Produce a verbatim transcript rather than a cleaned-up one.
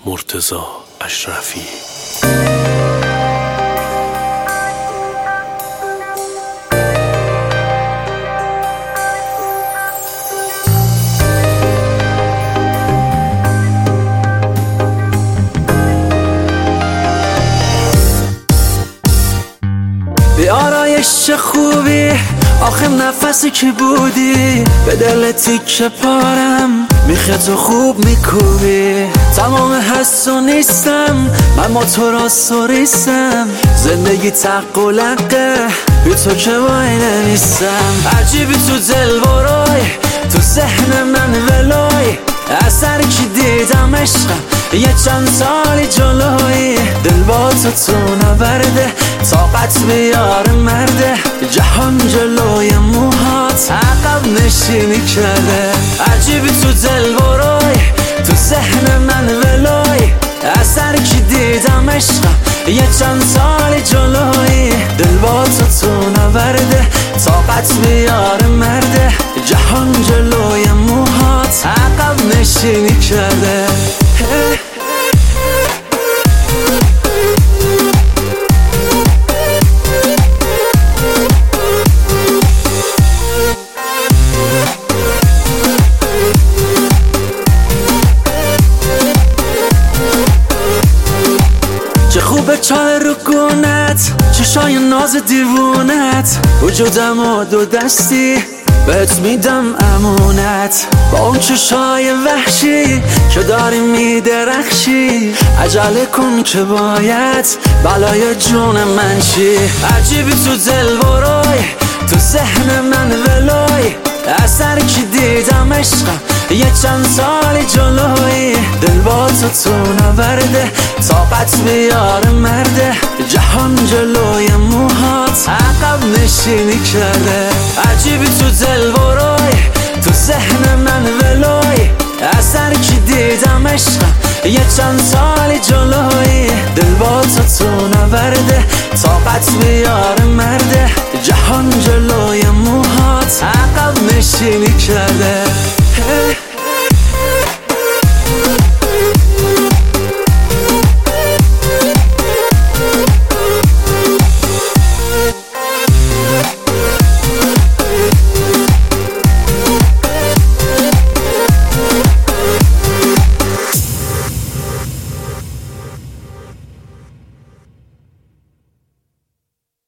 مرتضی اشرفی. بی آرایش چه خوبی، آخه نفسی که بودی به دل تیکه پارم، میخه تو خوب میکوبی. تمام هست و نیستم، من ما تو را سوریستم، زندگی تق و لقه بی تو که وای نمیستم. عجیبی تو دل برای، تو ذهن من ولای، اثر کی دیدم عشقم یه چند سالی جلوی. دل با تو تو نبرده، طاقت بیار مرده، جهان جلوی موهات عقب نشینی کرده. عجیبی تو دل برای، تو ذهن من ولای، اثر کی دیدم عشقم یه چند سالی جلوی. دل با تو تو نبرده، طاقت بیار مرده، جهان جلوی موهات عقب نشینی کرده. چه خوبه چای رو گونت، چشای ناز دیوونت، وجودم و دو دستی بهت میدم امونت. با اون چشای وحشی که داری میدرخشی، عجله کن که باید بلای جون من چی. عجیبی تو دل برای، تو ذهن من ولای، اثر کی دیدم عشقم یه چند سالی جلوی. دل با تو تو نبرده، طاقت بیار مرده، جهان جلوی موهات عقب نشینی کرده. عجیبی تو دل برای، تو ذهن من ولای، اثر کی دیدم عشقم یه چند سالی جلوی. دل با تو تو نبرده، طاقت بیار مرده، جهان جلوی موهات عقب نشینی کرده.